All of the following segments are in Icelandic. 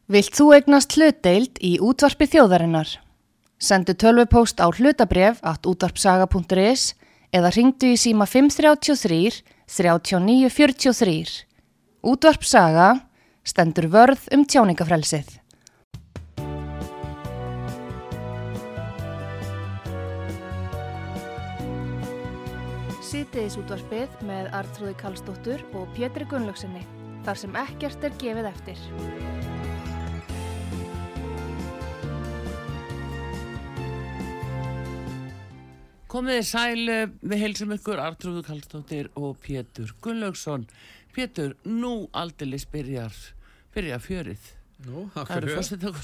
Vilt þú eignast hlutdeild í útvarpi þjóðarinnar? Sendu tölvupóst á hlutabref@útvarpsaga.is eða hringdu í síma 533 39 43. Útvarp Saga stendur vörð tjáningafrelsið. Síðdegis útvarpið með Arnþrúði Karlsdóttur og Pétri Gunnlaugsinni, þar sem ekkert gefið eftir. Komiði sæl, við heilsum ykkur Arnþrúði Karlsdóttir og Pétur Gunnlaugsson. Pétur, nú aldeilis byrja fjörið. Nú, það eru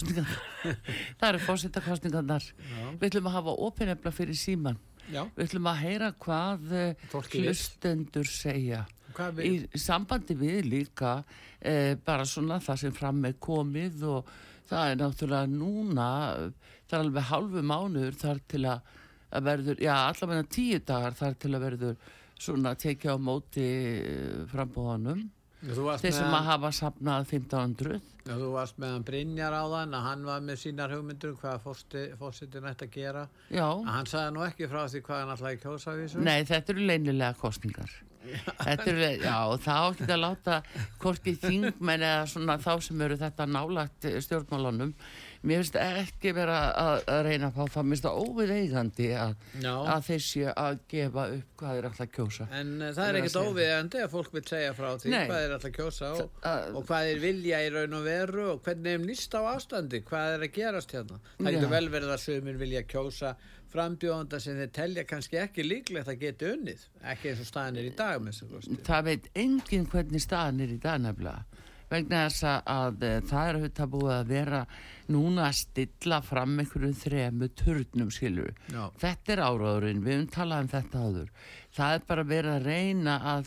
forsetakosningarnar. Við ætlum að hafa opinefla fyrir síman. Já. Við ætlum að heyra hvað hlustendur segja. Í sambandi við líka bara svona það sem fram er komið og það er náttúrulega núna, það er alveg hálfu mánuður þar til að verður, allavega 10 dagar þar til að verður svona tekja á móti frambúðanum. Þeir sem að hafa safnað 1500. Já, þú varst með hann Brynjar áðan að hann var með sínar hugmyndur hvað forsetinn ætti að gera. Já. Hann sagði nú ekki frá því hvað hann ætlaði að kjósa við þessu. Nei, þetta eru leynilega kosningar. Þetta eru, þá ekki að láta hvorki þingmenn eða svona þá sem eru þetta nálagt stjórnmálunum. Mér finnst ekki vera að reyna að fá það, mér finnst það óviðeigandi að þeir séu að gefa upp hvað þeir ætla að kjósa. En það er ekkert óviðeigandi að fólk vil segja frá því hvað þeir ætla að kjósa og hvað þeir vilja í raun og veru og hvernig þeim líst á ástandi, hvað er að gerast hérna. Það getur vel verið að sumir vilja kjósa frambjóðanda sem þeir telja kannski ekki líklegt að geta unnið, ekki eins og staðan er í dag með þessu kosti. Það veit enginn hvernig staðan er í dag nefnilega. Vegna þess að það er auðvitað búið að vera núna að stilla fram einhverjum 3 turnum, skilur. Þetta er áráðurinn, við höfum talað þetta áður. Það er bara verið að reyna að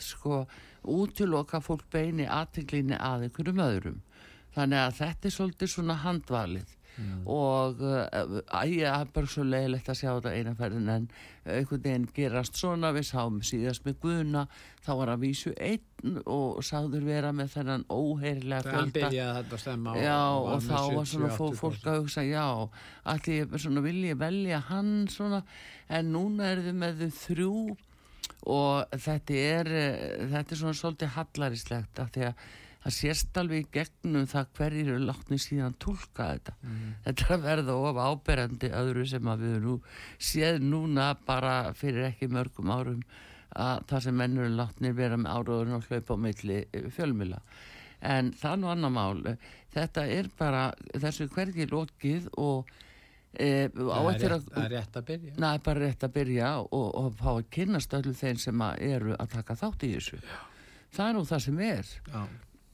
útiloka fólk beini athyglinni að einhverjum öðrum. Þannig að þetta er svolítið svona handvalið. Og það er bara svo leiðilegt að sjá þetta eina ferðin en einhvern veginn gerast svona. Við sáum síðast með Guðna, þá var að vísu einn og sagður vera með þennan óheyrilega fjölda. Hann byrjaði þetta að stemma og þá var svona fólk að hugsa allir ég svona vilja velja hann svona, en núna er þau með þau 3 og þetta er svona svolítið hallarislegt af því að það sést alveg í gegnum það hverjir eru látni síðan túlka þetta. Þetta er að verða of áberandi öðru sem að við nú séð núna bara fyrir ekki mörgum árum að það sem menn eru látni vera með áróðurinn og hlaupa á milli fjölmiðla. En það nú annar mál. Þetta er bara þessu hvergi lokið og það er rétt að byrja. Það er bara rétt að byrja og fá að kynnast öllu þeim sem eru að taka þátt í þessu. Það er nú það sem er. Já.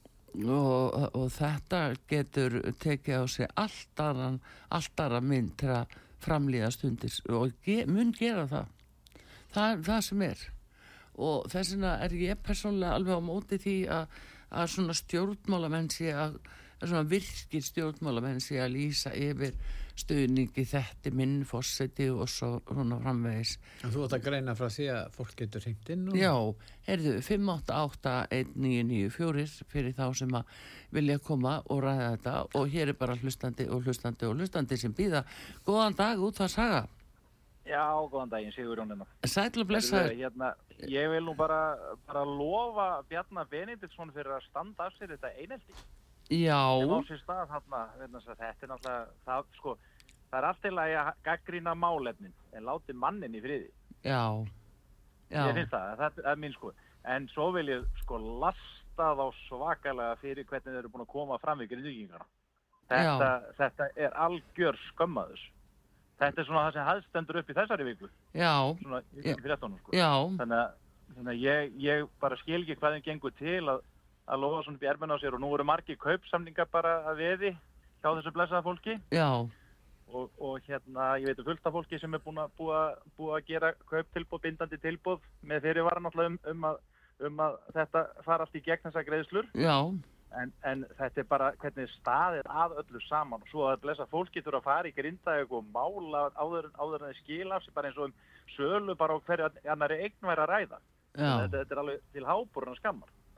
Og þetta getur tekið á sig allt aðra mynd til að framlíða stundir og mun gera það. Það er það sem er. Og þess vegna er ég persónulega alveg á móti því að svona stjórnmálamenn sé að svona virkir stjórnmálamenn sé að lýsa yfir stuðningi þetta minn forseti og svo svona framvegis. En þú átt að greina frá því að fólk getur hringt inn og... Já, 588-1994 fyrir þá sem að vilja koma og ræða þetta og hér er bara hlustandi sem býða. Góðan dag, Útvarp Saga. Já, góðan daginn, Sigurjón. Sæll og blessaður. Ég vil nú bara lofa Bjarna Benediktsson fyrir að standa af sér þetta einelti. Já. Sem á sér stað þarna, þetta er náttúrulega, það er allt í lagi að gagnrýna málefnin, en láti mannin í friði. Já. Ég finnst það er mín En svo vil ég lasta þá svakalega fyrir hvernig þeir eru búin að koma fram við Grindvíkingana. Þetta er algjör skömmaður. Þetta er svona það sem stendur upp í þessari viku. Já. Svona í fréttunum, Já. Þannig að ég bara skil ekki hvað þeim gengur til að lofa svona upp í ermina á sér og nú eru margir kaupsamningar bara að veði hjá þessu blessaða fólki. Já. Og ég veit fullt af fólki sem er búið að gera kauptilboð, bindandi tilboð með fyrirvara náttúrulega að þetta fara allt í gegn þessar greiðslur. Já. En þetta er bara hvernig staðið að öllu saman og svo að blessa fólki þurfa að fara í Grindavík og mála áður en þeir skila af sig bara eins og sölu bara á hverju annarri eign væri að ræða. Þetta er alveg til háboruna skammar.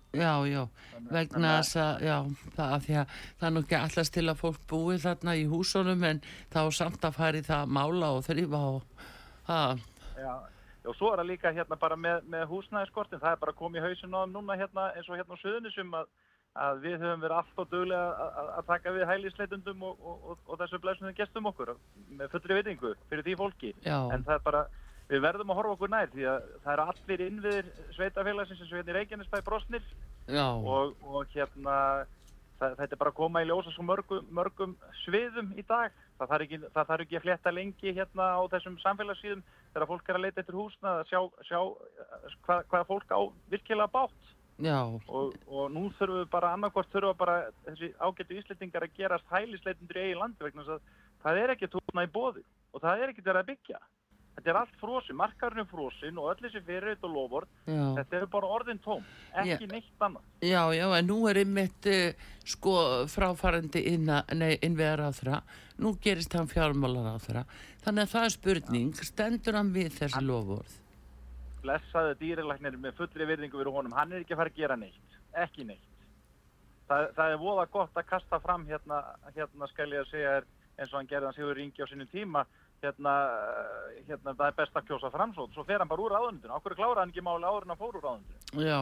Já, vegna þess að, það er nú ekki allast til að fólk búi þarna í húsunum en þá samt að fara í það mála og þrífa og það. Já, og svo það líka hérna bara með húsnæðiskortin, það bara komið í hausinn á þeim núna hérna eins og hérna á Suðurnesjum að við höfum verið alltaf duglega að taka við hælisleitundum og þessu blessunum gestum okkur með fullri virðingu fyrir því fólki. Já. En það bara, við verðum að horfa okkur nær því að það eru allir innviðir sveitafélagsins eins og hérna í Reykjanesbæ brostnir. Já. Og hérna þetta bara að koma í ljósa svo mörgum sviðum í dag. Það þarf ekki að fletta lengi hérna á þessum samfélagssíðum þegar fólk að leita eftir húsnað að sjá hvað fólk á virkilega bátt. Já. Og nú þurfum við bara annarkvort þessi ágætu Íslendingar að gerast hælisleitendur í eigin landi vegna þess að það er ekki tóna í boði og það er ekki verið að byggja. Þetta allt frosin, markarinn frosin og öll þessi fyrirheit og lofvörð, þetta bara orðin tóm, ekki neitt annað. Já, en nú einmitt fráfarandi innviðaráðherra, nú gerist hann fjármálaráðherra, þannig að það er spurning, stendur hann við þessi lofvörð? Blessaði dýralæknir með fullri virðingu fyrir honum, hann er ekki að fara að gera neitt, ekki neitt. Það er voða gott að kasta fram hérna skal ég að segja eins og hann gerði hann Sigurður Ingi á sínum tíma, hérna það er best að kjósa Framsókn, svo fer hann bara úr ráðuneytinu. Okkur kláraði hann ekki máli áður en hann fór úr ráðuneytinu. Já,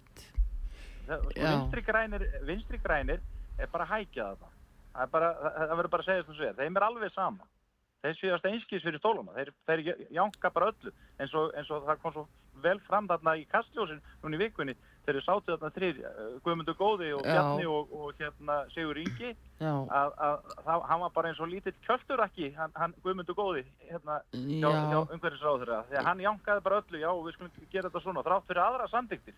einmitt. Vinstri grænir er bara að hækja þetta. Það verður bara að segja þessu þeim er alveg sama. Þeir svíðast einskís fyrir stóluna. Þeir jánka bara öllu eins og það kom svo vel fram þarna í Kastljósin núna í vikunni þegar þeir sátu þarna þrír Guðmundur Góði og Bjarni og hérna Sigurður Ingi að hann var bara eins og lítill kjölturakki hann Guðmundur Góði hérna hjá umhverfisráðherra þegar hann jánkaði bara öllu við skulum gera þetta svona þrátt fyrir aðra samþykktir.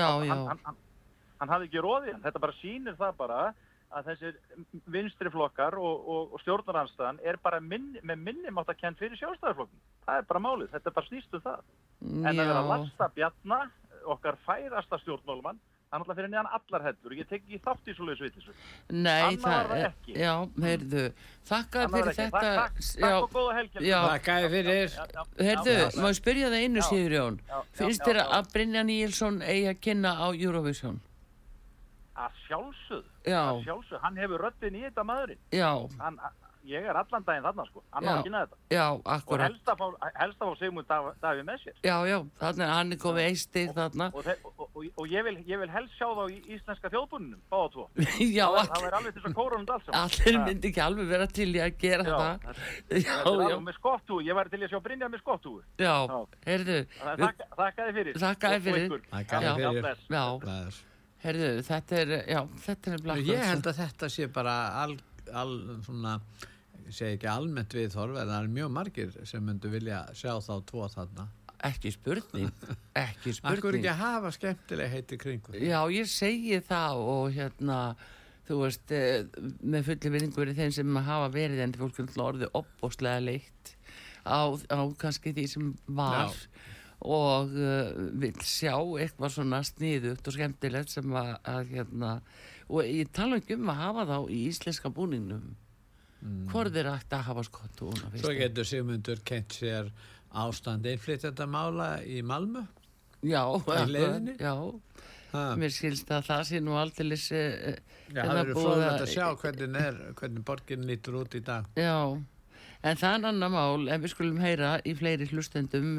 Hann hafði ekki roðið þetta bara sýnir það bara að þessir vinstri flokkar og stjórnarandstaðan er bara með minnimáttakennd fyrir Sjálfstæðisflokknum. Það er bara málið, þetta bara snýst það. En að vera að lasta Bjarna, okkar færasta stjórnmálumann, hann alltaf fyrir neðan allar hellur. Ég tek ekki þátt í svoleiðis vitleysu. Nei, það er ekki. Já, heyrðu, þakkaði fyrir þetta. Takk og góða helgi. Þakkaði fyrir. Heyrðu, má ég spyrja það einu Sigurjón. Finnst þér að Brynjar Níelsson eigi að kynna á Eurovision? Að sjálfsögðu, hann hefur röddin í þetta maðurinn. Ég er allan daginn þarna hann á að kynna þetta. Já, akkurat. Og helst að fá Sigmund Davíð með sér. Já, þannig að hann er komið eistir þarna. Og ég vil helst sjá þá í íslenska þjóðbúninum, báða tvo. Já, það er alveg til svo kórunum alls. Allir myndi ekki alveg vera til í að gera það. Já, með skottúi, ég væri til í að sjá Brynjar með skottúi. Já, heyrðu. Þakkaði fyrir. Þakkaði fyrir. Herðu, þetta er blakk. Ég held að þetta sé bara svona, ég segi ekki almennt viðhorf, en það er mjög margir sem myndu vilja sjá þá tvo þarna. Ekki spurning. Akkur ekki að hafa skemmtileg heiti kringu. Já, ég segi það og þú veist, með fulli virðingu fyrir þeim sem hafa verið en fólk orðið opbóðslega leitt á kannski því sem var. Já. Og vil sjá eitthvað svona sniðugt og skemmtilegt sem að og ég tala ekki að hafa þá í íslenska búningnum hvort er ætti að hafa skottúna Svo getur Sigmundur kennt sér ástand innflytjendamála í Malmö í leiðinni mér skilst að það sé nú aldeilis það verður fróðlegt að sjá hvernig borgin lítur út í dag En það er annar mál, en við skulum heyra í fleiri hlustendum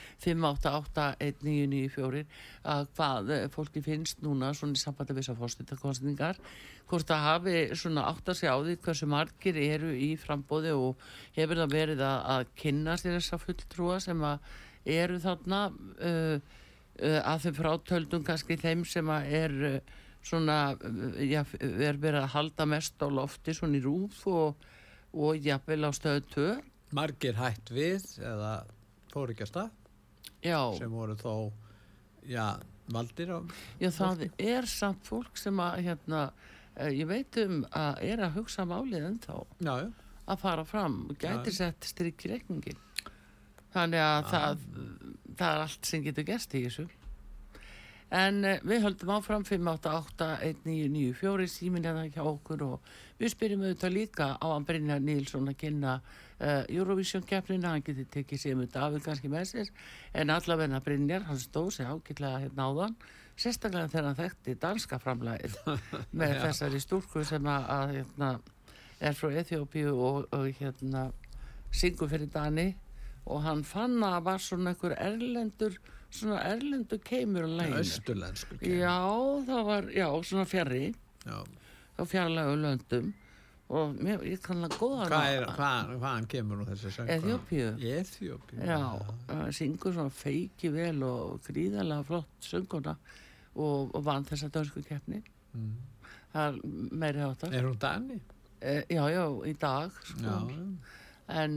5881994 að hvað fólki finnst núna svona í sambandi við þessar forsetakosningar, hvort það hafi svona átt að sjá því hversu margir eru í frambóði og hefur það verið að kynna sér þessa fulltrúa sem að eru þarna að þau frátöldum kannski þeim sem að svona, er verið að halda mest á lofti svona í RÚV og jafnvel á Stöð 2. Margir hætt við eða fór ekki að stað sem voru þó valdir á það er samt fólk sem að ég veit að er að hugsa málið ennþá að fara fram og gæti sett strik í reikningin þannig að það er allt sem getur gerst í þessu en við höldum áfram 5881994 síminn hjá okkur og við spyrjum auðvitað líka á að Brynjar Níelsson að kynna Eurovision keppnina, hann getur tekið Sigmund Davíð kannski með sér en allavega Brynjar, hann stóð sig ágætlega áðan sérstaklega þegar hann þekkti danska framlagið með þessari stúlku sem að er frá Eþíópíu og syngur fyrir Dani og hann fann að það var svona einhver erlendur keimur á læginu. Austurlenskur keimur. Já, það var, svona fjarri á fjarlægu löndum og ég kann að góða hvaðan kemur nú þessi söngur? Eþíópíu. Já, syngur svona feiki vel og gríðarlega flott sönguna og vann þessa dönsku keppni. Það er meiri áttar. Er hún Dani? Já, í dag sko. En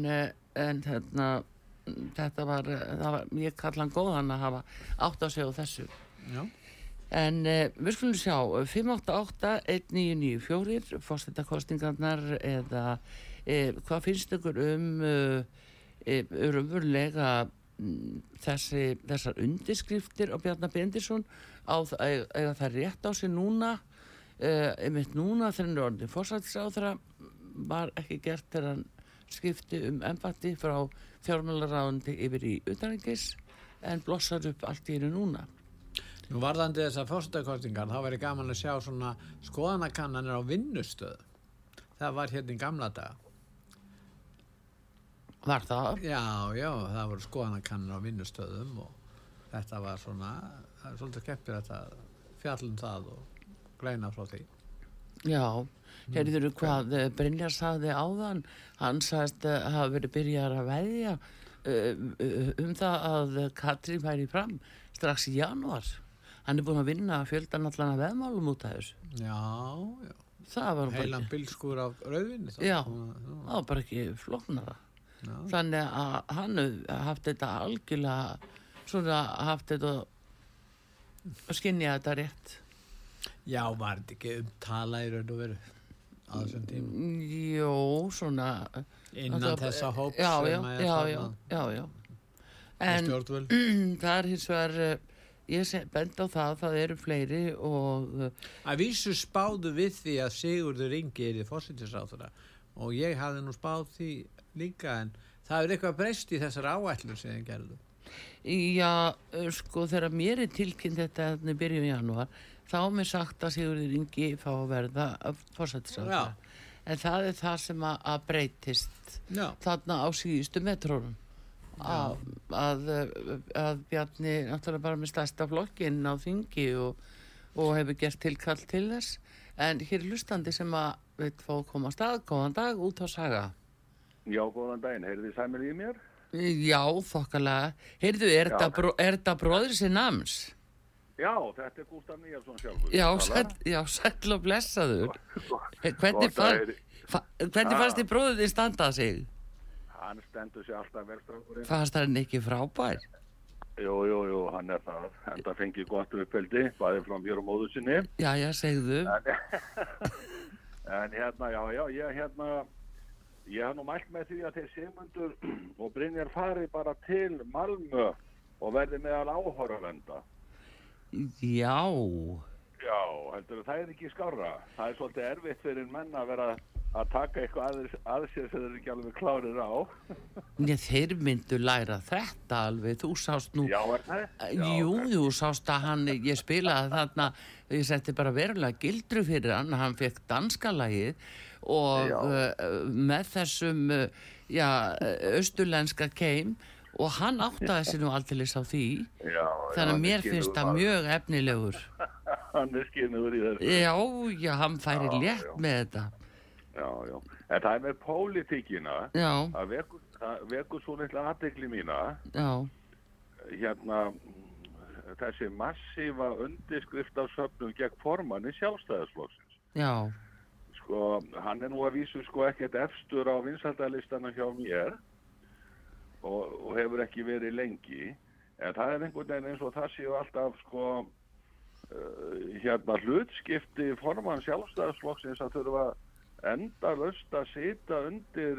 þetta var ég kalla hann góðan að hafa átt á sig á þessu. Já. En við skulum sjá 588-1994 forsetakosningarnar eða hvað finnst ykkur umverulega þessar undirskriftir á Bjarna Benediktsson eiga það rétt á sig núna einmitt núna þegar hann er orðinn forsætisráðherra var ekki gert þegar hann skipti embætti frá fjármálaráðuneyti yfir í utanríkis en blossar upp allt í einu núna. Nú varðandi þessar forsetakosningar þá væri gaman að sjá svona skoðanakannanir á vinnustöðu. Það var hérna í gamla daga. Var það? Já, það voru skoðanakannanir á vinnustöðum og þetta var svolítið skemmtilegt að fjalla það og greina frá því. Já, heyrðirðu hvað Brynjar sagði áðan, hann sagðist að hafa verið byrjar að veðja það að Katrín væri fram strax í janúar. Hann er búinn að vinna fjöldan allan að veðmálum út af þessu. Já. Það var heilan bílskúr af rauðvinni. Já, það var bara ekki flóknara. Já. Þannig að hann haft þetta algjörlega, svona haft þetta að skynja þetta rétt. Já, var þetta ekki umtala í raun og veru á þessum tíma? Jó, svona innan þessa hóps já. En það er hins vegar ég bend á það eru fleiri og að vísu spáðu við því að Sigurður Ingi er í forsætisráðherra og ég hafði nú spáð því líka en það er eitthvað breyst í þessar áætlun sem þið gerðu. Já, sko þegar mér er tilkynnt þetta í byrjun janúar þá er mér sagt að Sigurður Ingi fá að verða forsætisráðherra en það er það sem að breytist þarna á síðustu metrónum. Að Bjarni náttúrulega bara með stærsta flokkinn á þingi og hefur gert tilkall til þess en hér er hlustandi sem að veit fá að koma á stað, góðan dag út á Saga. Já, góðan daginn, heyrðu þið sæmil í mér? Já, þokkalega. Heyrðu, er þetta bróðir sér nams? Já, þetta er Gústaf Níelsson sjálfur. Já, sæll og blessaður. Hvernig fannst þið bróðir þið standað sig? Hann stendur sér alltaf velstrákurinn. Fannst hann ekki frábær? Jú, hann er það. Enda fengið gott uppeldi, bæði frá mér og móður sinni. Já, segðu. En ég hef nú mælt með því að þeir Sigmundur og Brynjar fari bara til Malmö og verði meðal áhorfenda. Já. Já, heldur það er ekki skárra. Það er svolítið erfitt fyrir menn að vera að taka eitthvað að sér sem þeir ekki alveg klárir á. Nei, þeir myndu læra þetta alveg. Þú sást nú... Já, er það? Jú, sást að ég spilaði þarna, ég setti bara verulega gildru fyrir hann fekk danska lagið og með þessum, austurlenska keim og hann áttaði sig nú alltilis á því. Þannig að mér finnst það mjög efnilegur. Hann er skynur í þessu. Já, hann færi létt með þetta. Já, en það er með pólitíkina það vekur svo litla athygli mína þessi massífa undirskrift af söfnum gegn formanni Sjálfstæðisflokksins. Já. Sko, hann er nú að vísu ekkert efstur á vinsældalistana hjá mér og hefur ekki verið lengi en það er einhvern veginn eins og það séu alltaf hlutskipti formann Sjálfstæðisflokksins að þurfa endalaust að sita undir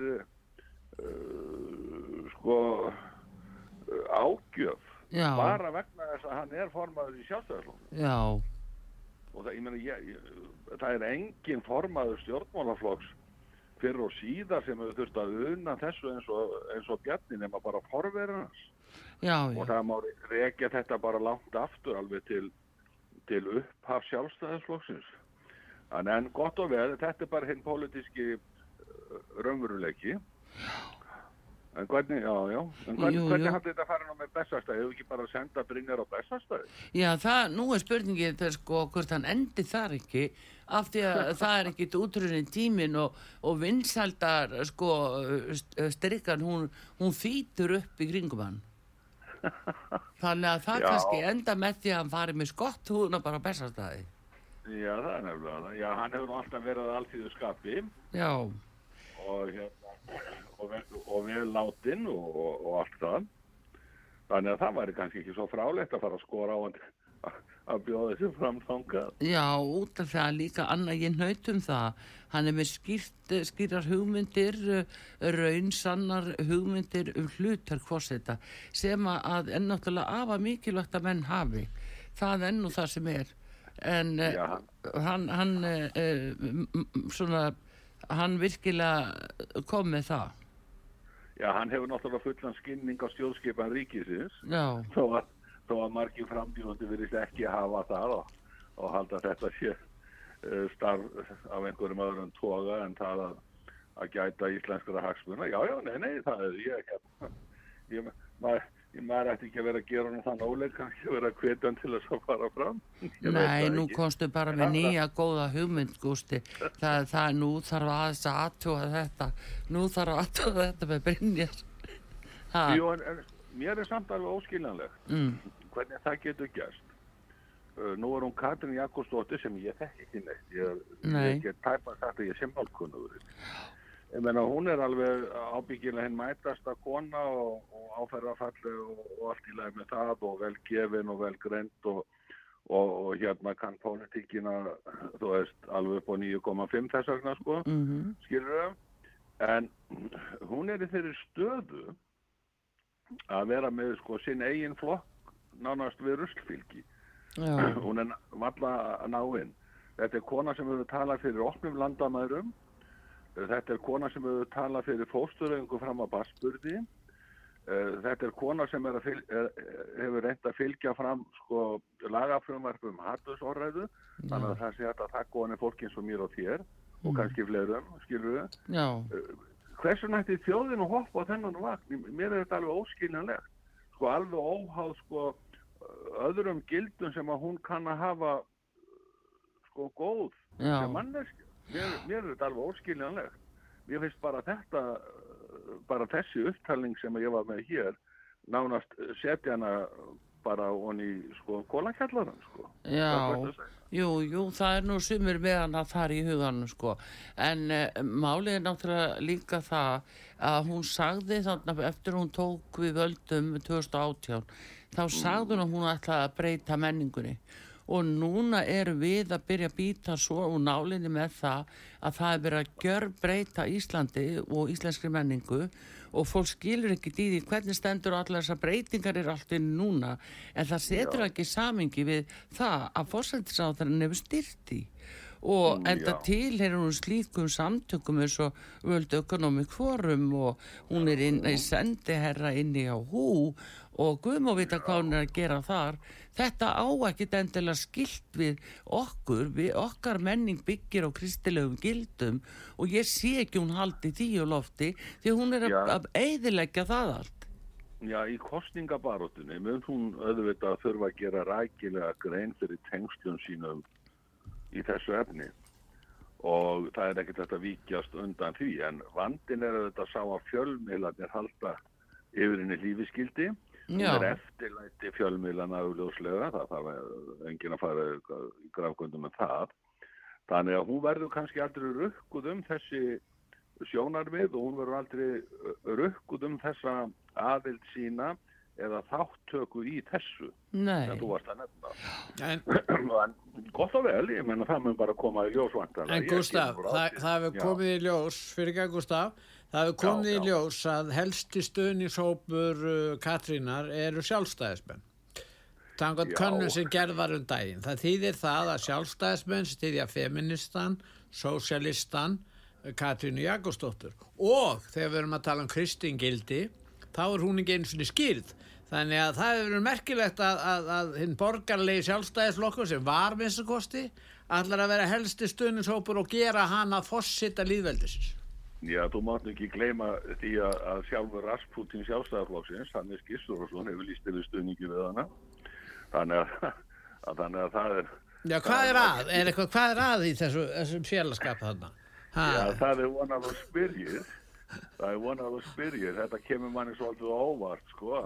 ágjöf bara vegna þess að hann er formaður í Sjálfstæðisflokksins. Já. Og það, ég meina, það er engin formaður stjórnmálaflokks fyrr og síðar sem hefur þurft að una þessu eins og Bjarni nema bara forverar hans. Já. Og það má rekja þetta bara langt aftur alveg til til upphaf sjálfstæðisflokksins. En gott og vel, þetta bara hinn pólitíski raunveruleiki. En hvernig, hvernig hafði þetta farið nú með Bessastaði? Hefur ekki bara senda Brynjar á Bessastaði? Já, nú spurningin hvort hann endi þar ekki, af því að það ekki útrunnin tímin og vinsældar strikkan, hún þýtur upp í kringum hann. Þannig að það kannski enda með því að hann farið með skotthúðuna bara á Bessastaði. Já, það nefnilega það. Já, hann hefur alltaf verið að alþýðu skapi. Já. Og vel látin og allt það. Þannig að það væri kannski ekki svo frálegt að fara að skora á hann að bjóða þessi fram þangað. Já, út af það líka annað ég nautum það. Hann með skýrar hugmyndir, raunsannar hugmyndir hlutark forseta sem að náttúrulega afa mikilvægt að menn hafi. Það nú það sem En hann virkilega kom með það. Já, hann hefur náttúrulega fullan skilning á stjórnskipan ríkisins. Já. Þó að margir frambjóðandi virðist ekki hafa það og halda þetta sé starf af einhverjum öðrum toga en það að gæta íslenskra hagsmuna. Já, nei, það ég. Maður ætti ekki að vera að gera hann þann óleik, kannski að vera hvetjan til þess að fara fram. Nei, nú komstu bara með nýja góða hugmynd, Gústi. Nú þarf aðeins að athuga þetta. Nú þarf að athuga þetta með Brynjar. Jú, en mér samt alveg óskiljanlegt. Hvernig það getur gerst. Nú hún Katrín Jakobsdóttir sem ég þekki ekki neitt. Ég get tæpað sagt að ég sé málkunnugur. Ég meina, hún alveg ábyggilega hinn mætasta kona og áferðarfalleg og allt í lagi með það og vel gefin og vel greind og hérna kann pólitíkina, þú veist, alveg upp á 9,5 þess vegna, skilur það. En hún í þeirri stöðu að vera með, sinn eigin flokk nánast við ruslfylgi. Hún varla að ná inn. Þetta kona sem hefur talað fyrir opnum landamærum. Þetta kona sem hefur talað fyrir fóstureyðingu fram að barnsburði. Þetta kona sem hefur reynt að fylgja fram lagafrumvarpum hatursorðræðu. Þannig að það sé að það góðan fólki eins og mér og þér og kannski fleirum, skilur við. Já. Hversu nætti þjóðin að hoppa á þennan vagn? Mér þetta alveg óskiljanlegt. Alveg óháð öðrum gildum sem að hún kann að hafa góð sem manneskja. Mér þetta alveg óskiljanlegt. Mér finnst bara þessi upptalning sem ég var með hér nánast setja hana bara honi kólakjallarann, Já, jú, það nú sumir með hana þar í huganum, En málið náttúrulega líka það að hún sagði þannig eftir hún tók við völdum 2018, þá sagði hún ætlaði að breyta menningunni. Og núna við að byrja að býta svo og nálinni með það að það verið að gjörbreyta Íslandi og íslenskri menningu og fólk skilur ekki í því hvernig stendur allar þessar breytingar allt inn núna en það setur ekki samingi við það að forsætisráðherrann hefur styrkt í og enda tilheyrir hún slíkum samtökum eins og World Economic Forum og hún í sendiherra inni á Hú og Guð má vita hvað hún að gera þar. Þetta á ekkert endilega skilt við okkar menning byggir á kristilegum gildum og ég sé ekki hún haldi því á lofti því hún að eyðileggja það allt. Já, í kosningabaróttunni mun hún auðvitað þurfa að gera rækilega grein fyrir tengslum sínum í þessu efni og það ekkert þetta víkjast undan því en vandinn auðvitað sá að fjölmiðlarnir halda yfir henni lífiskildi. Hún eftirlæti fjölmiðlana augljóslega, það þarf enginn að fara í grafgöndum með það. Þannig að hún verður kannski aldrei rukkuð þessi sjónarmið og hún verður aldrei rukkuð þessa aðild sína eða þáttöku í þessu. Nei. En þú varst að nefna. En gott og vel, ég menna það mun bara koma í ljós vantanlega. En Gústaf, það hefur komið í ljós, fyrir ekki Gústaf, það hefur komið í ljós að helsti stuðningshópur Katrínar eru sjálfstæðismenn. Samkvæmt könnun sem gerð var daginn. Það þýðir það að sjálfstæðismenn styðja feministan, sósíalistan, Katrínu Jakobsdóttur. Og þegar við erum að tala kristingildi, þá hún ekki einu sinni skýrð. Þannig að það hefur verið merkilegt að hinn borgarlegi sjálfstæðisflokkur sem var minnstakosti allar að vera helsti stuðningshópur og gera hana forseta lýðveldisins. Já, þú mátt ekki gleyma því að sjálfur Rasputin sjálfstæðisflokksins, Hannes Gissurarson, hefur lýst yfir stuðningi við hana. Þannig að það er... Já, hvað er að í þessum félagskap þarna? Já, það er one of those spyrjir. Þetta kemur manni svolítið óvart, sko,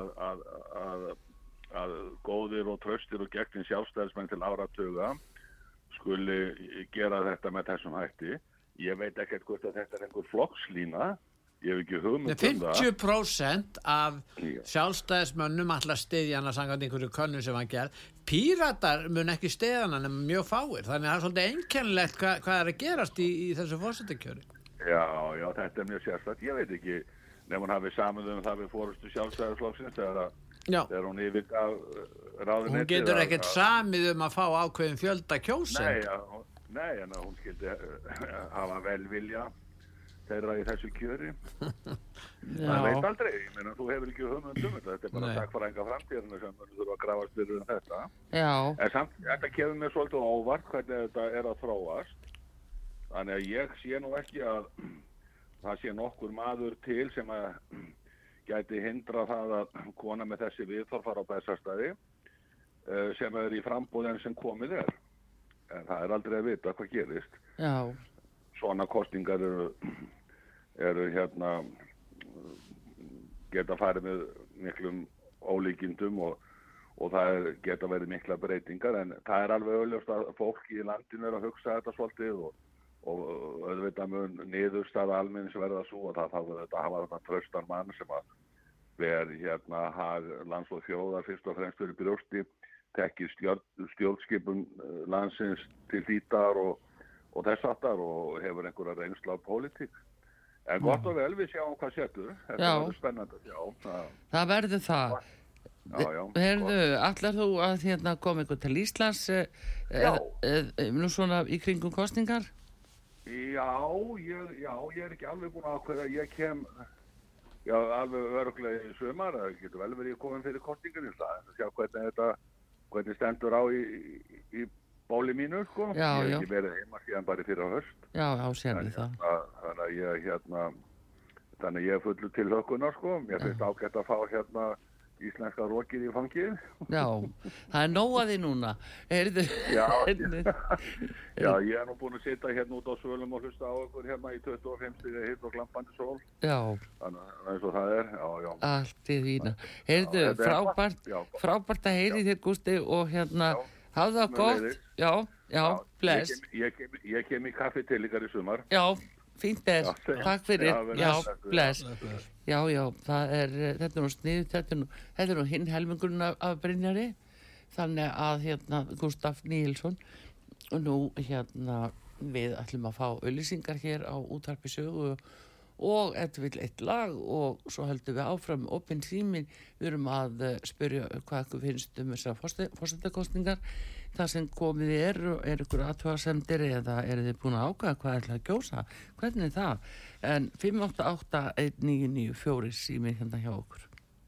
að góðir og traustir og gegnin sjálfstæðismenn til áratuga skuli gera þetta með þessum hætti. Ég veit ekkert hvort að þetta er einhver flokkslína. Ég hef ekki hugmynd um það. 50% af sjálfstæðismönnum ætla að styðja hana samkvæmt einhverju könnun sem hann gerð. Píratar mun ekki styðja hana nema mjög fáir. Þannig að það er svolítið einkennilegt hvað er að gerast í þessu forsetakjöri. Já, þetta er mjög sérstakt. Ég veit ekki nefn hún hafi samið það við forustu sjálfstæðisflokksins þegar hún yfirgaf ráðuneytið. Hún getur ekkert samið að fá ákveðin fjölda kjósend. Nei, en hún skildi hafa velvilja þeirra í þessu kjöri. Það veit aldrei, ég meina þú hefur ekki hugmynd um þetta er bara sakfræðinga framtíðina sem þurfa að grafast fyrir þetta. Já. En samt, þetta kemur mér svolítið óvart hvernig þetta er að þróast. Þannig að ég sé nú ekki að það sé nokkur maður til sem að gæti hindra það að kona með þessi viðþorf fara á Bessastæði sem er í frambúðin sem komið er. En það er aldrei að vita hvað gerist. Já. Svona kostingar eru geta farið með miklum ólíkindum og það geta verið mikla breytingar en það er alveg augljóst að fólk í landinu er að hugsa þetta svolítið og auðvitað mun niðurstaða almennings verða svo og það þarf að hafa þetta traustan mann sem að ver hag lands og þjóðar fyrst og fremst fyrir brjósti, tekkir stjórnskipun landsins til hlítar og þess aftar og hefur einhverja reynslu af pólitík. En gott og vel við sjáum hvað setur. Þetta verður spennandi að sjá. Það verður það. Já. Heyrðu, ætlar þú að koma ykkur til Íslands nú svona í kringum kosningar? Já, ég er ekki alveg búin að ákveða. Ég kem alveg öruglega í sumar. Það getur vel verið komin fyrir kostingar í það. Sjá hvernig stendur á í bóli mínu, sko. Já. Ég hef ekki verið heima síðan bara fyrir á höst. Já, sérlega það. Þannig að ég er fullur til hökunar, sko. Mér finnst ágætt að fá íslenska rokið í fangið. Já, það er nóg að því núna. Heyrðu. Já, ég er nú búin að sitja út á svölum og hlusta á okkur í 25 stiga hitt og glampandi sól. Já. Þannig að eins og það er, já. Allt í þína. Heyrðu, frábært að heyri þér, Gústi, og hafðu það gott. Já, bless. Ég kem í kaffi til ykkar í sumar. Já, fínt er. Takk fyrir. Já, bless. Já, þetta er nú snið, þetta er nú hinn helmingurinn af Brynjari, þannig að Gústaf Níelsson, og nú við ætlum að fá auglýsingar hér á Útvarpi Sögu og eitt lag og svo höldum við áfram opinn síminn, við erum að spyrja hvað ykkur finnst þessar forsetakosningar, það sem komið er ykkur athugasemdir eða eru þið búin að ákveða hvað ætla að kjósa, hvernig er það? En 5881994 síminn hjá okkur.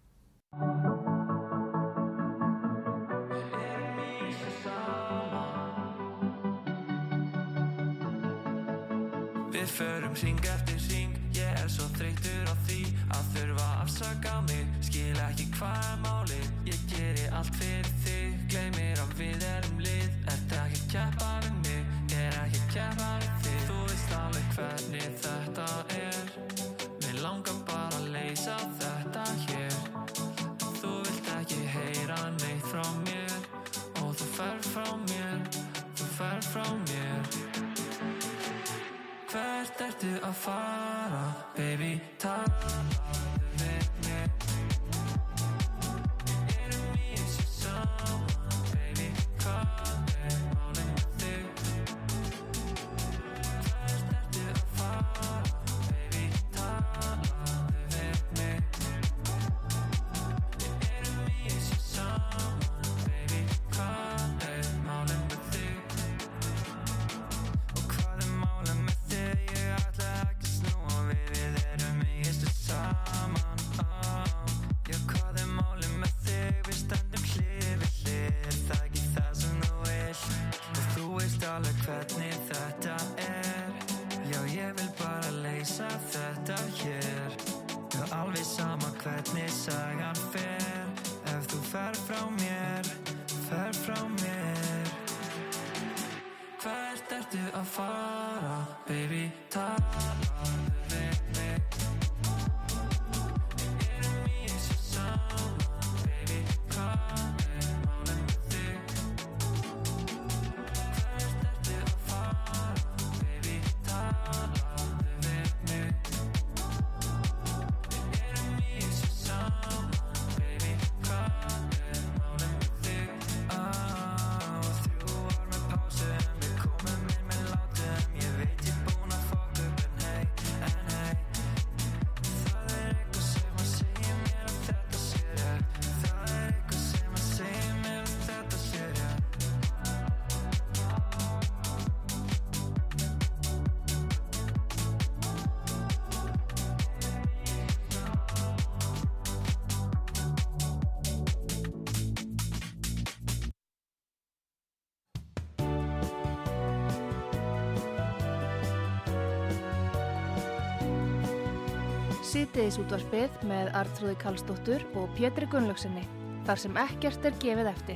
Við förum hring eftir hring, ég er svo þreyttur á því að þurfa að afsaka mig, skil ekki hvað er málið, ég geri allt fyrir þig, gleymir að við erum lið, ertu ekki að keppa við mig, er ekki að keppa við þig, þú veist alveg hvernig þetta er, mig langar bara að leysa þetta hér, þú vilt ekki heyra neitt frá mér, og þú ferð frá mér, Hvert ertu að fara, baby, talaðu við mig. Erum í þessu saman, baby, hvað er málið með þig? Hvert ertu að fara, baby, talaðu við mig. Erum í þessu saman, baby, hvað er málið með þig? Og hvað er málið með þig? Ég ætla ekki að snúa við erum í þessu saman. Já, hvað er málið með þig? Síðdegis útvarpið með Arnþrúði Karlsdóttur og Pétri Gunnlaugsinni, þar sem ekkert er gefið eftir.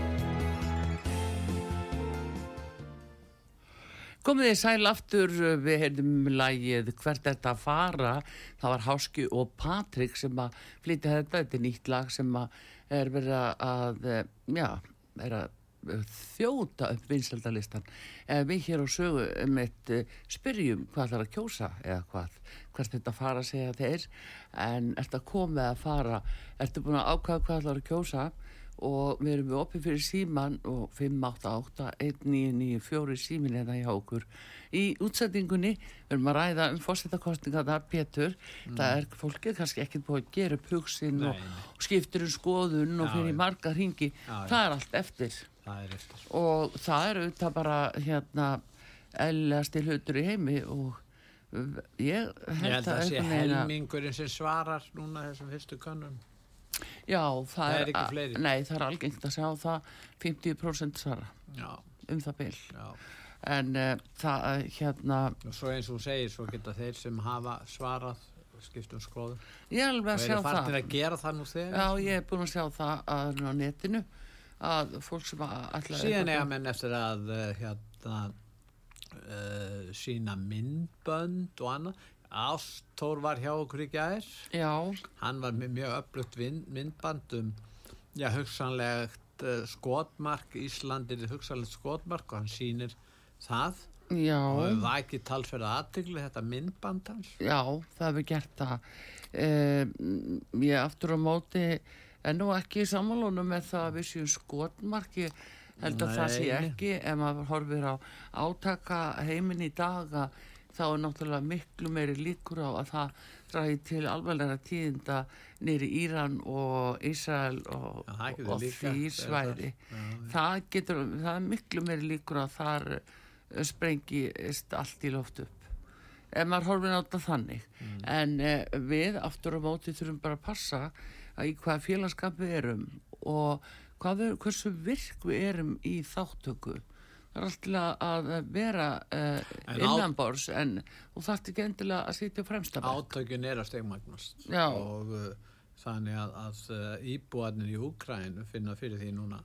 Komið þið sæl aftur, við heyrðum lagið Hvert ertu að fara. Það var Háski og Patrik sem að flytja þetta er nýtt lag sem að er verið að er að þjóta upp vinsældalistan. Við hér á sögu spyrjum hvað það er að kjósa eða hvert þetta fara að segja þeir, en ertu að koma eða fara, ertu búin að ákvaða hvað það er að kjósa, og við erum opið fyrir síman og 588-1994 símin hérna hjá okkur í útsendingunni. Við erum að ræða forsetakosninga þar, Pétur. Það er fólkið kannski ekki búið að gera upp hugsin og skiptir skoðun og fyrir marga hringi. Það er allt eftir. Og það er auðvitað bara eðlilegasti hlutur í heimi, og ég held að sé helmingurinn sem svarar núna þessum fyrstu könnun. Já, það er ekki fleiri. Nei, það er algengt að sjá það 50% svara. Já. Það bil. Já. En það og svo eins og segir, svo geta þeir sem hafa svarað skiptum skoðun. Ég er alveg að sjá það. Og eru farnir að gera það nú þegar? Já, ég er búin að sjá það á netinu, að fólk sem ætla síðan eiga menn eftir að sína myndbönd og annað. Ástór var hjá okkur í gær. Já. Hann var með mjög öflugt myndband hugsanlegt skotmark. Íslandir hugsanlegt skotmark og hann sýnir það. Já. Og það var ekki talsverða athygli þetta myndband hans. Já, það hefur gert það. Ég aftur á móti en nú ekki í sammálunum með það að við séum skotmark. Ég held að það sé ekki, ef maður horfir á átaka heiminn í dag, þá er náttúrulega miklu meiri líkur á að það dragi til alvarlegra tíðinda niðri Íran og Ísrael og því svæði. Það er miklu meiri líkur á að þar sprengist allt í loft upp. Ef maður horfir á þetta þannig. En við aftur á móti þurfum bara að passa að í hvaða félagskap við erum og hversu virk við erum í þáttöku. Það er alltaf að vera innanborðs, en þú þarft ekki endilega að sitja fremsta bekk. Átökin að stegmagnast. Já. Og þannig að íbúarnir í Úkraínu finna fyrir því núna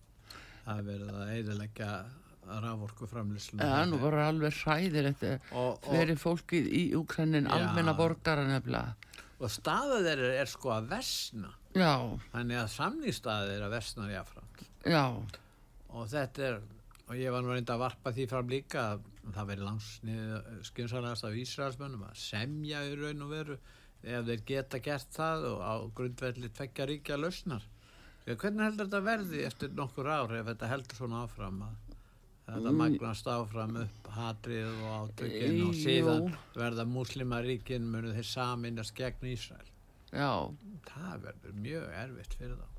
að verða að eyðileggja raforkuframleiðsluna. Já, nú var alveg hræðilegt fyrir fólkið í Úkraínu, almenna borgara nefnilega. Og staða þeirra er sko að versna. Já. Þannig að samningsstaðið er að versna jáfnframt. Já. Og þetta og ég var nú reynda að varpa því fram líka að það veri skynsamlegast af Ísraelsmönnum að semja í raun og veru ef þeir geta gert það og á grundvelli 2 ríkja lausnar. Hvernig heldur þetta verði eftir nokkur ár ef þetta heldur svona áfram að þetta magnast áfram upp hatrið og átökin og síðan verða múslimaríkin munu þeir sameinast gegn Ísrael. Já. Það verður mjög erfitt fyrir þá.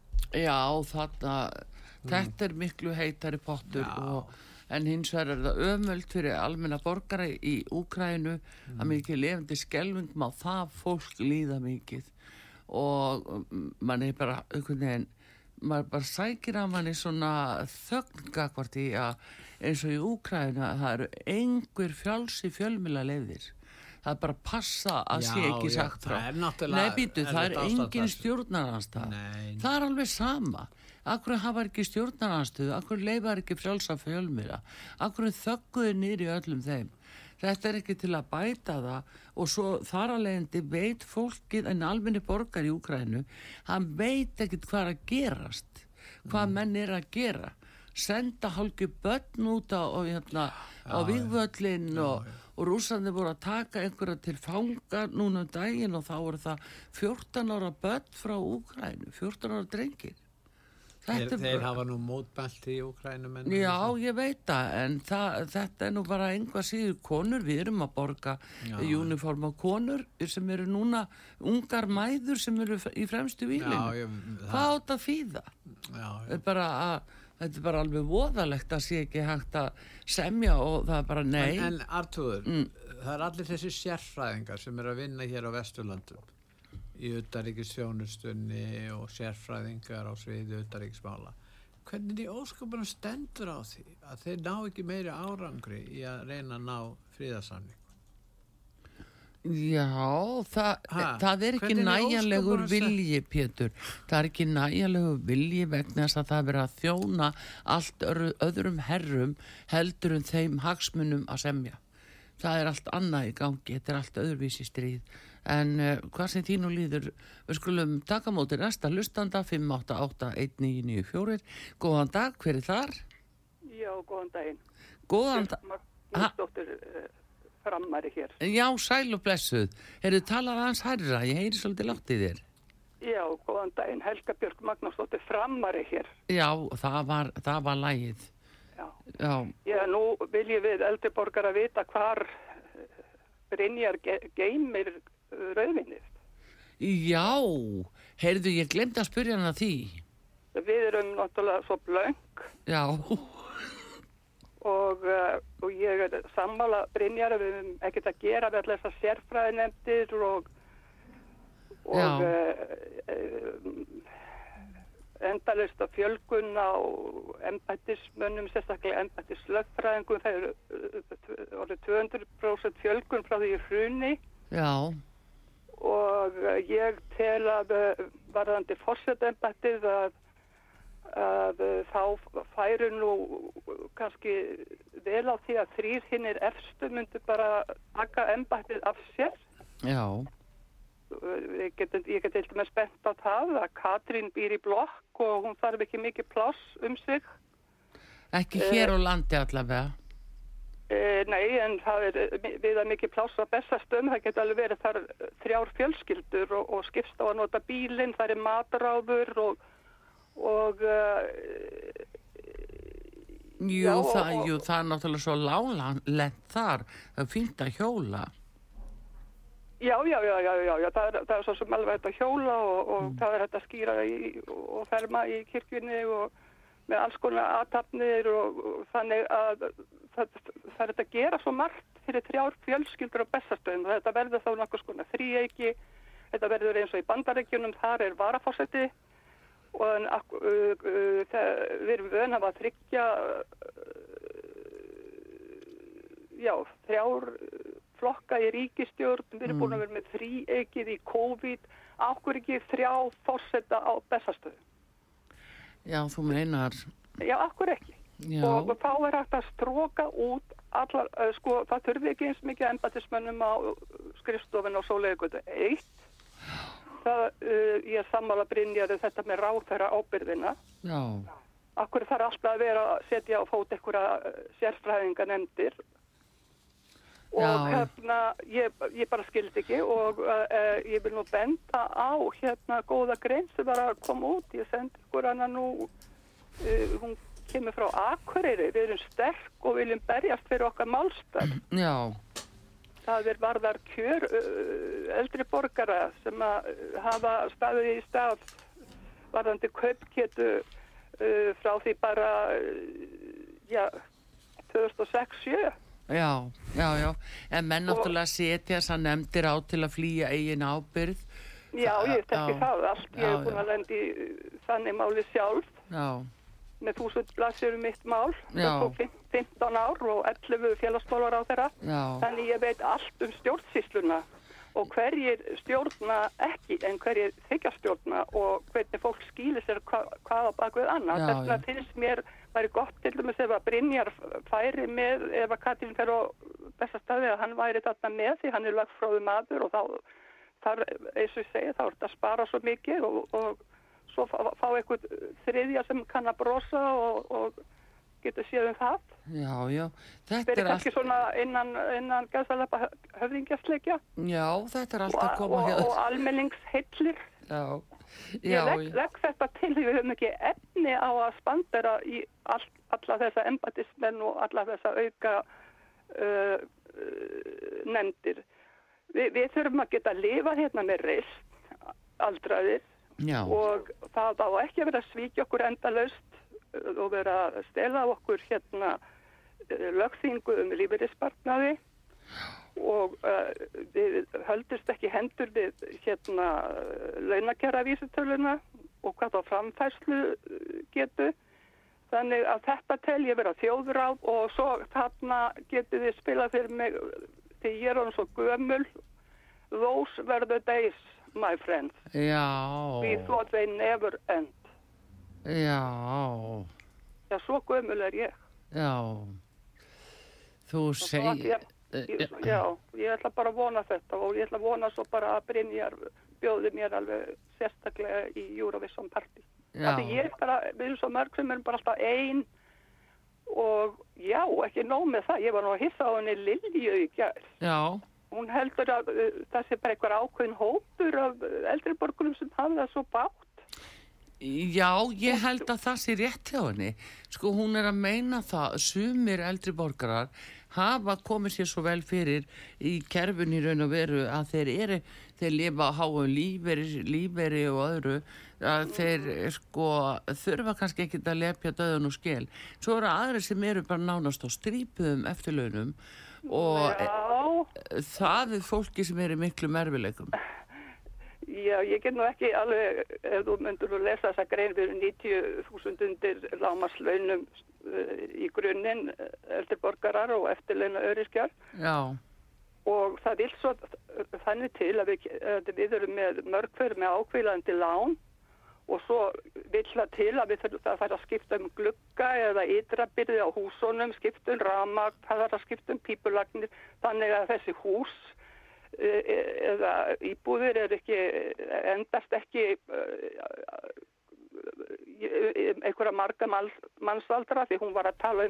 Já, þetta er miklu heitari pottur en hins vegar er það ömöld fyrir almenna borgara í Úkraínu að mikið lifandi skelfing má það fólk líða mikið og mann er bara maður bara sækir að mann er svona þögngakvart í að eins og í Úkraínu að það eru einhver frjálsi fjölmiðla leiðir. Það er bara að passa að sé ekki sagt frá. Nei, býtu, það er engin stjórnaranstöð. Það er alveg sama. Akkur hafa ekki stjórnaranstöð, akkur leifar ekki frjálsa fjölmiðla, akkur þögguðu niður í öllum þeim. Þetta ekki til að bæta það og svo þar að leiðandi veit fólkið en almenni borgar í Úkraínu, hann veit ekkert hvað að gerast, hvað menn að gera. Senda hálki börn út á vígvöllin og rússarnir voru að taka einhverja til fanga núna daginn og þá voru það 14 ára börn frá Úkraínu, 14 ára drengir. Þeir hafa nú mótbælt í Úkraínu. Já, ég veit það, en þetta nú bara einhvað síður konur, við erum að borga uniform á konur sem eru núna ungar mæður sem eru í fremstu výlinu. Hvað átt að þýða? Þetta er bara alveg voðalegt að sé ekki hægt að semja og það er bara nei. En Artúr, það allir þessi sérfræðingar sem að vinna hér á Vesturlöndum í utanríkisþjónustunni og sérfræðingar á sviði utanríkismála. Hvernig í ósköpunum stendur á því að þeir ná ekki meiri árangri í að reyna að ná friðarsamning? Já, það er ekki nægjanlegur vilji, Pétur. Það er ekki nægjanlegur vilji vegna þess að það verið að þjóna allt öðrum herrum heldur þeim hagsmunum að semja. Það er allt annað í gangi, þetta er allt öðruvísi stríð. En hvað sem þínu líður, við skulum taka móti næsta hlustanda 5881994. Góðan dag, hver er þar? Já, góðan daginn. Góðan dag. Magnúsdóttir Frammari hér. Já, sæl og blessuð. Talar hans hærra, ég heyri svolítið látt í þér. Já, góðan daginn, Helga Björk Magnúsdóttir Frammari hér. Já, það var lagið. Já, nú viljum við eldri borgar að vita hvar Brynjar geymir rauðvinnið. Já, heyrðu, ég glemdi að spyrja hann að því. Við erum náttúrulega svo blöng. Já. Og ég er sammála Brynjar að við höfum ekkert að gera við allir þessar sérfræðinefndir og endalaust að fjölgun á embættismönnum, sérstaklega embættislögfræðingum. Það eru orðið 200% fjölgun frá því í hruni. Já. Og ég tel að varðandi forsetaembættið að þá færu nú kannski vel á því að 3 hinir efstu myndu bara taka embættið af sér. Já. Ég get eitthvað með spennt á það að Katrín býr í blokk og hún þarf ekki mikið pláss sig. Ekki hér á landi allavega. Nei, en það er við að mikið pláss á Bessastöðum. Það geta alveg verið þar 3 fjölskyldur og skipst á að nota bílinn, það er matráður og Jú, það er náttúrulega svo láglent þar. Það er fínt að hjóla. Já, það er svo sem alveg hægt að hjóla og það er hægt að skýra og ferma í kirkjunni og með alls konar athafnir og þannig að það er hægt að gera svo margt fyrir 3 fjölskyldur á Bessastöðum og þetta verður þá nokkuð skona þríeyki, þetta verður eins og í Bandaríkjunum, þar er varaforseti og við erum vön að tryggja 3 flokka í ríkisstjórn, við erum búin að vera með þríeykið í COVID, ákveður ekki 3 forseta á Bessastöðum. Já, þú meinar. Já, ákveður ekki. Já. Og þá er hægt að stróka út allar, það þurfi ekki eins mikið embættismönnum á skrifstofun og Sóleyjargötu 1. Ég sammála Brynjar þetta með ráðherra ábyrgðina. Já. Ákveður þarf alltaf að vera að setja á fót einhverja sérfræðinganefndir. Og ég bara skildi ekki og ég vil nú benda á góða grein sem var að koma út. Ég sendi ykkur hana nú, hún kemur frá Akureyri. Við erum sterk og viljum berjast fyrir okkar málstað. Já. Það er varðar kjör eldri borgara sem að hafa staðið í stað varðandi kaupgetu frá því bara 2006-07. Já. En menn náttúrulega setja þess að nefndir á til að flýja eigin ábyrgð. Já, ég tekki það allt. Ég hef búin að lendi þannig máli sjálf. Já. Með 1000 blaðsíður mitt mál. Það tók 15 ár og 11 félagsmálar á þeirra. Já. Þannig ég veit allt stjórnsýsluna og hverjir stjórna ekki en hverjir þykja stjórna og hvernig fólk skýlir sér hvað á bakvið annað. Þess vegna finnst mér væri gott til dæmis ef að Brynjar færi með, ef að Katrín fer og Bessastaði að hann væri þarna með því hann lögfróður maður og þar, eins og ég segi, þá er þetta að spara svo mikið og svo fá eitthvað þriðja sem kann að brosa og getur séð það. Já, þetta er allt... Ekki svona innan gæðsalega höfðingjastleikja. Já, þetta er alltaf að koma hér. Og almenningsheillir. Já. Ég legg þetta til því við höfum ekki efni á að spandera í alla þessa embættismenn og alla þessa auka nefndir. Við þurfum að geta að lifa hérna með reisn, aldraðir. Já. Og það á ekki að vera að svíkja okkur endalaust og vera að stela okkur hérna lögþingu lífeyrissparnaði og við höldust ekki hendur við hérna launakjaravísitöluna og hvað á framfærslu getu. Þannig að þetta tel ég vera þjóðráð og svo þarna getur við spilað fyrir mig því ég er svo gömul. Those were the days, my friends. Já. We thought they never end. Já. Já, svo gömul er ég. Já. Þú segir... Já, ég ætla bara að vona þetta og ég ætla að vona svo bara að Brynjar bjóði mér alveg sérstaklega í Eurovision Party. Því ég er bara, við erum svo mörg sem erum bara alltaf ein og já, ekki nóg með það. Ég var nú að hissa á henni Lilju í gær. Já. Hún heldur að það sé bara einhver ákveðin hópur af eldri borgurum sem hafa það svo bátt. Já, ég held að það sé rétt hjá henni. Sko, hún er að meina það, sumir eldri borgarar hafa komið sér svo vel fyrir í kerfunni raun og veru að þeir lifa á háum lífeyri og öðru, að þeir sko þurfa kannski ekki að lepja döðun og skel. Svo eru aðri sem eru bara nánast á strípuðum eftirlaunum og það er fólki sem eru miklu merfileikum. Já, ég get nú ekki alveg, ef þú myndur að lesa þessa grein við 90.000 undir lágmarkslaunum í grunninn, eldri borgarar og eftirlauna öryrkjar. Já. Og það vil svo þannig til að við erum með mörg hver með ákvílandi lán og svo vil það til að við þurfum að fara að skipta glugga eða ytrabyrði á húsunum, skipta rafmagn, það þarf að skipta pípulagnir, þannig að þessi hús eða íbúðir endast ekki einhverja marga mannsaldra því hún var að tala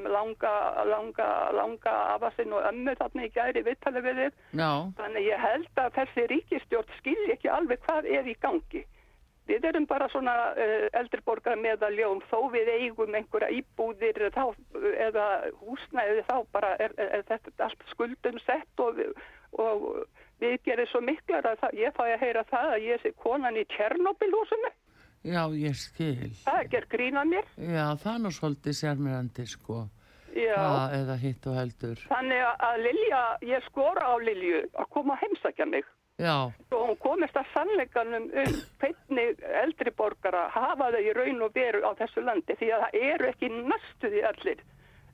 langa afa sinn og ömmu þarna í gæri viðtali við þig. Þannig ég held að þessi ríkisstjórn skilji ekki alveg hvað er í gangi. Við erum bara svona eldri borgar meðaljón þó við eigum einhverja íbúðir eða húsnæði þá bara er þetta allt skuldum sett og við gerum svo miklar að ég fæ að heyra það að ég sé konan í Tjernóbylhúsinu. Já, ég skil. Það ger grín að mér. Já, það er nú svolítið sérmyrandi, sko. Já. Eða hitt og heldur. Þannig að Lilja, ég skora á Lilju að koma að heimsækja mig. Já. Og hún komist að sannleikanum hvernig eldri borgara hafa þau í raun og veru á þessu landi því að það eru ekki næstuði allir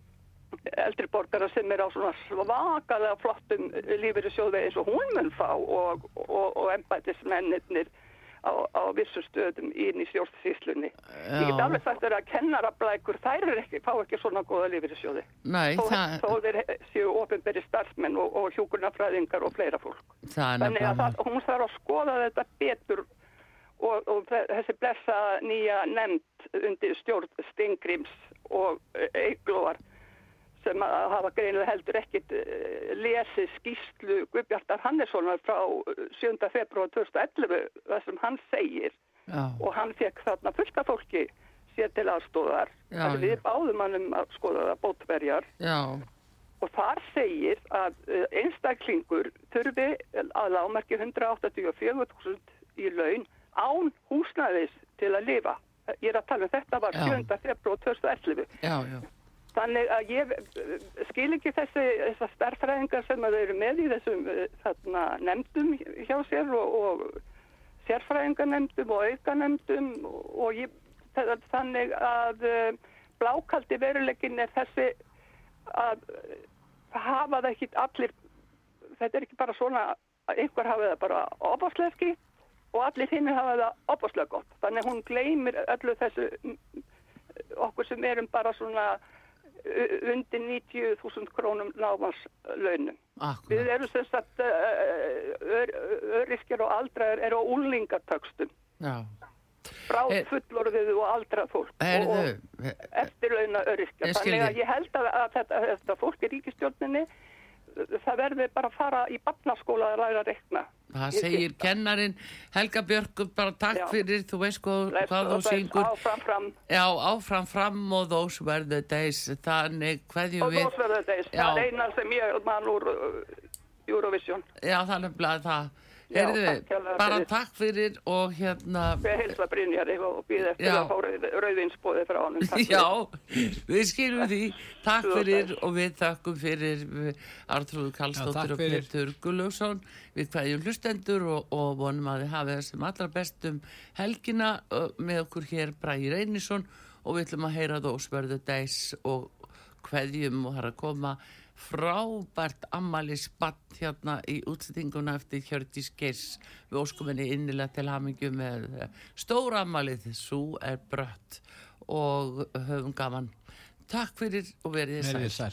eldri borgara sem er á svona svakalega flottum lífeyrissjóði eins og hún mun fá og embættismennirnir á vissu stöðum inn í stjórnsýslunni. Ég get alveg sagt að kennarablækur, þær fá ekki svona góða lífeyrissjóði. Nei, þó þeir séu opinberi starfsmenn og hjúkrunarfræðingar og fleira fólk. Þannig að hún þarf að skoða þetta betur og þessi blessa nýja nefnd undir stjórn Steingríms og Eyglóar sem hafa greinilega heldur ekkit lesið skýrslu Guðbjartar Hannessonar frá 7. febrúar 2011 það sem hann segir. Já. Og hann fekk þarna fullt af fólki sér til aðstóðar. Við báðum hann að skoða það bótverjar. Já. Og þar segir að einstaklingur þurfi að lágmarki 184.000 í laun án húsnæðis til að lifa. Ég er að tala um þetta var 7. febrúar 2011. Já, já. Þannig að ég skil ekki þessar stærðfræðingar sem að þau eru með í þessum nefndum hjá sér og sérfræðingarnefndum og aukanemndum og þannig að blákaldi veruleikin er þessi að hafa það ekki allir, þetta er ekki bara svona að einhver hafa það bara ofboðslega skipt og allir hinn hafa það ofboðslega gott. Þannig hún gleymir öllu þessu okkur sem erum bara svona undir 90.000 krónum lágmarkslaunum. Við erum sem sagt öryrkjar og aldraðir eru á úlingatöxtum. Já. Frá fullorðið og aldrað fólk og eftirlauna öryrkjar. Þannig að ég held að þetta fólk í ríkisstjórninni, það verður bara að fara í barnaskóla að læra að reikna. Það segir kennarinn Helga Björk, bara takk fyrir, þú veist hvað þú syngur. Áfram. Já, áfram og those were the days, þannig hverju við. Og those were the days, það er eina sem ég man úr Eurovision. Já, það er bara það. Heyrðu, bara takk fyrir og hérna... Við heilsa Brynjari og býð eftir að fá rauðinsbóði frá honum. Já, við skilum því. Takk fyrir og við þakkum fyrir Arnþrúður Karlsdóttir og Pétur Gunnlaugsson. Við kveðjum hlustendur og vonum að þið hafi þessum allra bestum helgina með okkur hér Bragi Reynisson og við ætlum að heyra Those Were the Days og kveðjum og það er að koma frábært ammælisbarn hérna í útsettinguna eftir Hjördís Geirs. Við óskum henni innilega til hamingju með stóra ammælið, sú brött og höfum gaman. Takk fyrir og verið sæl.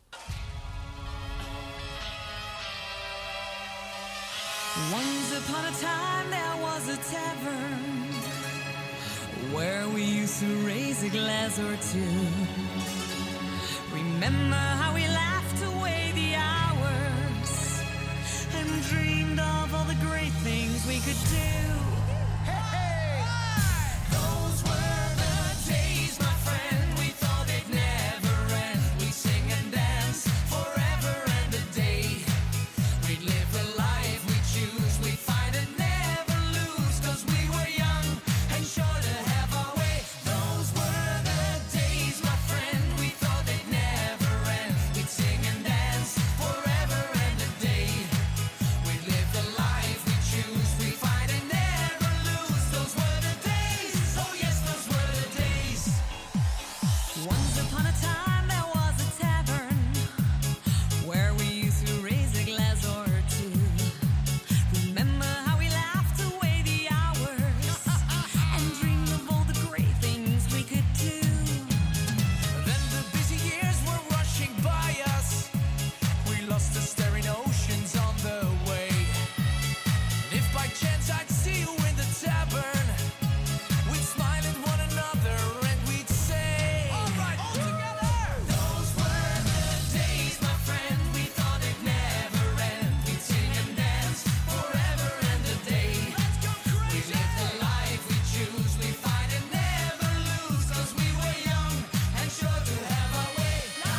Once upon a time there was a tavern where we used to raise a glass or two. Remember how we laughed away the hours and dreamed of all the great things we could do. Hey! Those were the days, my friend, we thought they'd never end. We'd sing and dance forever and a day. We'd live the life we choose, we'd fight and never lose, 'cause we were young and sure to have our way. Those were the days, my friend, we thought they'd never end. We'd sing and dance forever and a day. We'd live the life we choose, we'd fight and never lose. Those were the days, oh yes, those were the days. Once upon a time there was a tavern where we used to raise a glass or two. Remember how we laughed away the hours and dreamed of all the great things we could do. Then the busy years were rushing by us. We lost the staring oceans on the way. If by chance I'd see you in the tavern, we'd smile at one another and we'd say, all right, all together. Those were the days, my friend, we thought it'd never end. We'd sing and dance forever and a day. Let's go crazy. We live the life we choose, we fight and never lose, 'cause we were young and sure to have our way.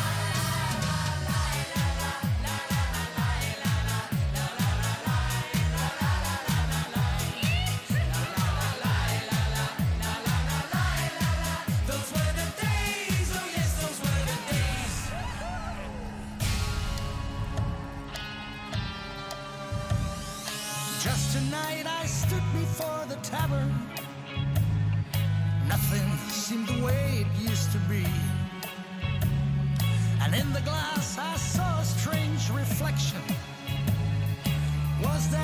Those were the days, oh yes, those were the days. Just tonight I stood before the tavern. Nothing seemed the way it used to be. And in the glass I saw a strange reflection. Was that